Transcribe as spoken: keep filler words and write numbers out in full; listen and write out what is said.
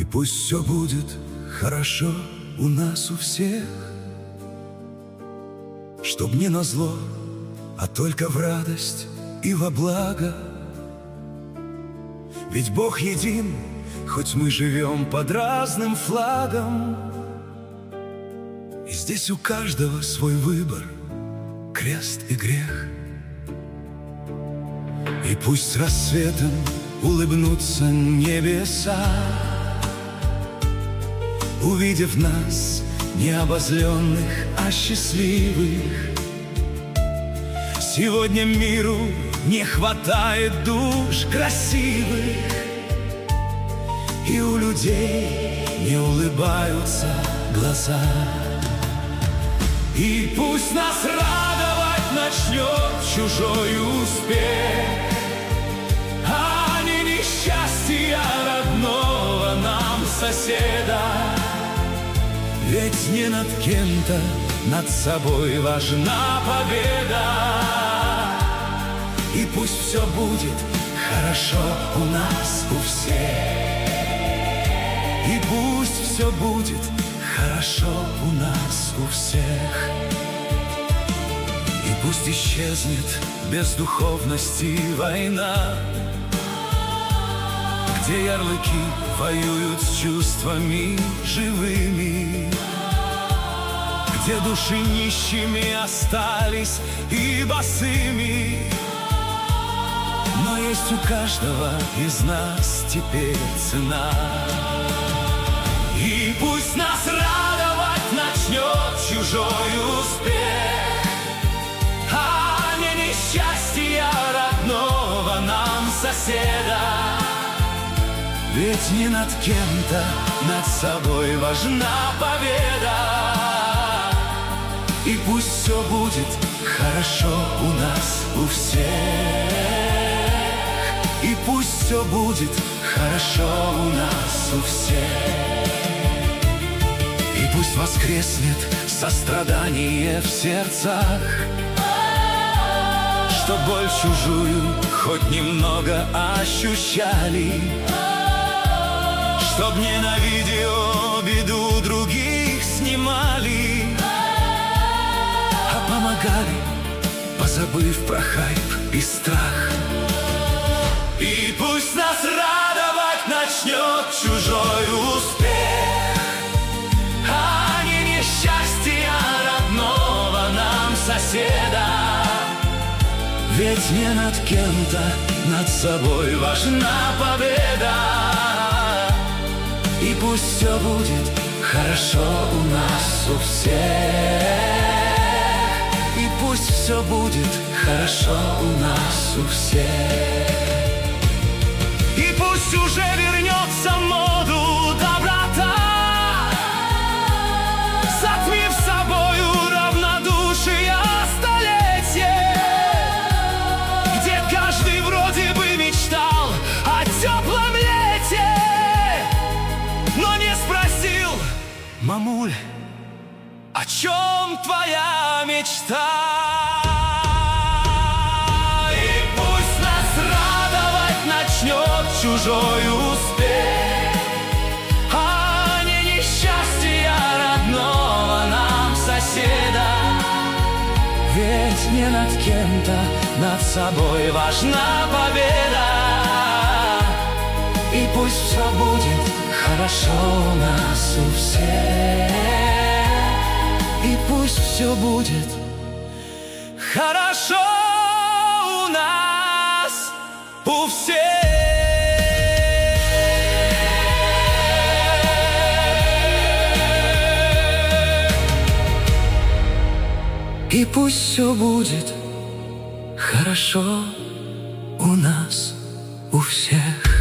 пусть все будет хорошо у нас у всех, чтоб не назло, а только в радость и во благо. Ведь Бог един, хоть мы живем под разным флагом, и здесь у каждого свой выбор, крест и грех. И пусть с рассветом улыбнутся небеса, увидев нас, не обозленных, а счастливых. Сегодня миру не хватает душ красивых, и у людей не улыбаются глаза. И пусть нас радовать начнет чужой успех, а не несчастья родного нам соседа. Ведь не над кем-то, над собой важна победа. И пусть все будет хорошо у нас у всех, и пусть все будет хорошо у нас у всех. И пусть исчезнет бездуховности война, где ярлыки воюют с чувствами живыми, где души нищими остались и босыми. Но есть у каждого из нас теперь цена. И пусть нас радовать начнет чужой успех, а не несчастье родного нам соседа. Ведь не над кем-то, над собой важна победа. И пусть все будет хорошо у нас у всех, и пусть все будет хорошо у нас у всех. И пусть воскреснет сострадание в сердцах, что боль чужую хоть немного ощущали, чтоб ненавидя беду других снимали, а помогали, позабыв про хайп и страх. И пусть нас радовать начнет чужой успех, а не несчастье родного нам соседа. Ведь не над кем-то, над собой важна победа. И пусть все будет хорошо у нас у всех, и пусть все будет хорошо у нас у всех. И пусть уже вернется в моду доброта, затмив собою равнодушие столетия, где каждый вроде бы мечтал о теплом лете, но не спросил: мамуль, о чем твоя мечта? И пусть нас радовать начнет чужой успех, а не несчастье родного нам соседа. Ведь не над кем-то, над собой важна победа. И пусть все будет хорошо у нас у всех, и пусть все будет хорошо у нас у всех. И пусть все будет хорошо у нас у всех.